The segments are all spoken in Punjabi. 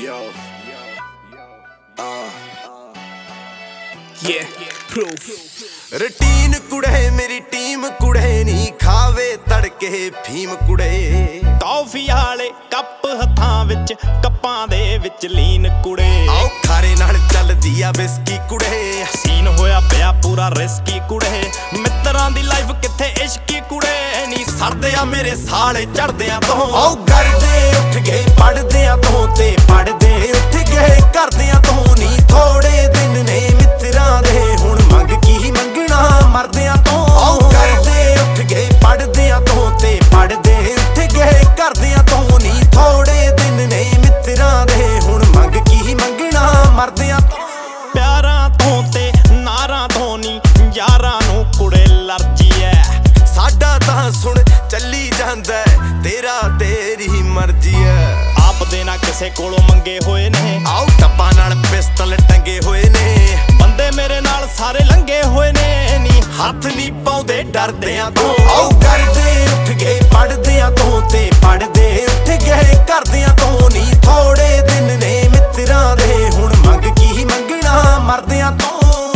ਰੂਟੀਨ ਕੁੜੇ ਮੇਰੀ ਟੀਮ ਕੁੜੇ ਨੀ ਖਾਵੇ ਤੜਕੇ ਫੀਮ ਕੁੜੇ ਟੌਫੀ ਵਾਲੇ ਕੱਪ ਹੱਥਾਂ ਵਿੱਚ ਕੱਪਾਂ ਦੇ ਵਿੱਚ ਲੀਨ ਕੁੜੇ ਆਓ ਖਾਰੇ ਨਾਲ ਚੱਲਦੀ ਆ ਬਿਸਕੀ ਕੁੜੇ ਸੀਨ ਹੋਇਆ ਪਿਆ ਪੂਰਾ ਰਿਸਕੀ ਕੁੜੇ ਮਿੱਤਰਾਂ ਦੀ ਲਾਈਫ ਕਿੱਥੇ ਇਸ਼ਕੀ ਕੁੜੇ ਨੀ ਸਰਦੇ ਆ ਮੇਰੇ ਸਾਲੇ ਚੜਦਿਆਂ ਤੋਂ ਆਓ ਕਰਦੇ ਉੱਠ ਗਏ ਪੜਦਿਆਂ ਤੋਂ ਤੇ ਪੜਦੇ ਉੱਠ ਗਏ ਕਰਦਿਆਂ ਤੋਂ ਨੀ ਥੋੜੇ ਦਿਨ ਨੇ ਮਿੱਤਰਾਂ ਦੇ ਹੁਣ ਮੰਗ ਕੀ ਮੰਗਣਾ ਮਰਦਿਆਂ ਤੋਂ ਆਓ ਕਰਦੇ ਉੱਠ ਗਏ ਪੜਦਿਆਂ ਤੋਂ ਤੇ ਪੜਦੇ ਉੱਠ ਗਏ ਕਰਦਿਆਂ ਤੋਂ ਨੀ ਥੋੜੇ ਦਿਨ ਨੇ ਮਿੱਤਰਾਂ ਦੇ ਹੁਣ ਮੰਗ ਕੀ ਮੰਗਣਾ ਮਰਦਿਆਂ ਤੋਂ ਪਿਆਰਾਂ ਤੋਂ ਤੇ ਨਾਰਾਂ ਤੋਂ ਨੀ ਯਾਰਾਂ ਨੂੰ ਕੁੜੇ ਲਰਜੀ ਐ ਸਾਡਾ ਤਾਂ ਸੁਣ ਚੱਲੀ ਜਾਂਦਾ ਤੇਰਾ ਤੇਰੀ ਮਰਜ਼ੀ ਐ ਆਪ ਦੇ ਨਾ ਕਿਸੇ ਕੋਲੋਂ ਮੰਗੇ ਹੋਏ ਨੇ ਆਓ ਟੱਪਾਂ ਨਾਲ ਪਿਸਤਲ ਟੰਗੇ ਹੋਏ ਨੇ ਬੰਦੇ ਮੇਰੇ ਨਾਲ ਸਾਰੇ ਲੰਗੇ ਹੋਏ ਨੇ ਨੀ ਹੱਥ ਨਹੀਂ ਪਾਉਂਦੇ ਡਰਦਿਆਂ ਤੋਂ ਆਓ ਕਰਦੇ ਉੱਠ ਗਏ ਪੜਦਿਆਂ ਤੋਂ ਤੇ ਪੜਦੇ ਉੱਠ ਗਏ ਕਰਦਿਆਂ ਤੋਂ ਨੀ ਥੋੜੇ ਦਿਨ ਨੇ ਮਿੱਤਰਾਂ ਦੇ ਹੁਣ ਮੰਗ ਕੀ ਮੰਗਣਾ ਮਰਦਿਆਂ ਤੋਂ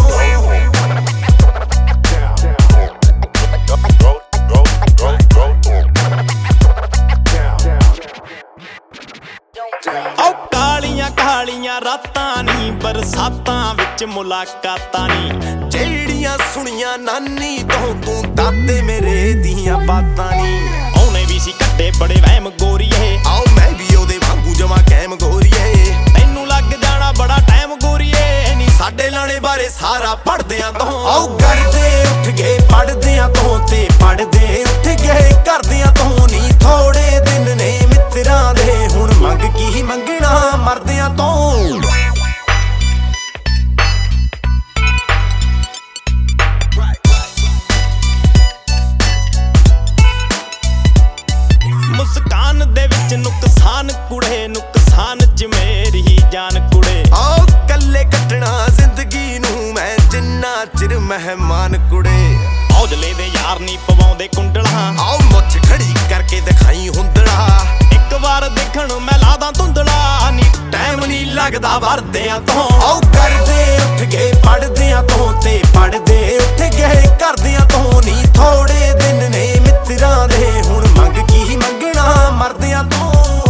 ਆਓ ਕਾਲੀਆਂ ਕਾਲੀਆਂ ਰਾਤਾਂ ਨੀ ਬਰਸਾਤਾਂ ਵਿੱਚ ਮੁਲਾਕਾਤਾਂ ਨੀ ਜਿਹੜੀਆਂ ਸੁਣੀਆਂ ਨਾਨੀ ਤੋਂ ਤੂੰ ਦਾਦੇ ਮੇਰੇ ਦੀਆਂ ਬਾਤਾਂ ਨੀ ਉਹਨੇ ਵੀ ਸੀ ਕੱਟੇ ਬੜੇ ਵਹਿਮ ਗੋਰੀਏ ਆਓ ਮੈਂ ਵੀ ਉਹਦੇ ਵਾਂਗੂ ਜਮਾ ਕੈਮ ਗੋਰੀਏ ਤੈਨੂੰ ਲੱਗ ਜਾਣਾ ਬੜਾ ਟਾਈਮ ਗੋਰੀਏ ਨੀ ਸਾਡੇ ਲਾਣੇ ਬਾਰੇ ਸਾਰਾ ਪੜਦਿਆਂ ਤੋਂ ਆਓ ਕਰਦੇ ਉੱਠ ਗਏ ਪੜਦਿਆਂ ਤੋਂ ਤੇ ਪੜਦੇ ਉੱਠ ਗਏ ਕਰਦਿਆਂ ਤੋਂ ਨੀ ਥੋੜੇ ਦਿਨ ਨੇ ਮਿੱਤਰਾਂ ਦੇ ਹੁਣ ਮੰਗ ਕੀ ਮੰਗਣਾ ਮਰਦਿਆਂ ਤੋਂ ਮੁਸਕਾਨ ਦੇ ਵਿੱਚ ਨੁਕਸਾਨ ਕੁੜੇ ਨੁਕਸਾਨ ਚ ਮੇਰੀ ਜਾਨ ਕੁੜੇ ਆਓ ਕੱਲੇ ਕੱਟਣਾ ਜ਼ਿੰਦਗੀ ਨੂੰ ਮੈਂ ਜਿੰਨਾ ਚਿਰ ਮਹਿਮਾਨ ਕੁੜੇ ਔਜਲੇ ਦੇ ਯਾਰ ਨਹੀਂ ਪਵਾਉਂਦੇ ਕੁੰਡਲਾਂ ਆਓ ਮੁੱਛ ਖੜੀ ਕਰਕੇ ਦਿਖਾਈ ਹੁੰਦੜਾ ਇੱਕ ਵਾਰ ਦੇਖਣ ਮੈਂ ਲਾਦਾ ਧੁੰਦਲਾ ਨੀ ਟਾਈਮ ਨਹੀਂ ਲੱਗਦਾ ਵਰਦਿਆਂ ਤੋਂ ਆਓ ਕਰਦੇ ਉੱਠ ਗਏ ਪੜਦਿਆਂ ਤੋਂ ਤੇ ਪੜਦੇ ਉੱਠ ਗਏ ਕਰਦਿਆਂ ਤੋਂ ਨੀ ਥੋੜੇ ਦਿਨ ਨੇ ਮਿੱਤਰਾਂ ਦੇ ਹੁਣ ਮੰਗ ਕੀ ਮੰਗਣਾ ਮਰਦਿਆਂ ਤੋਂ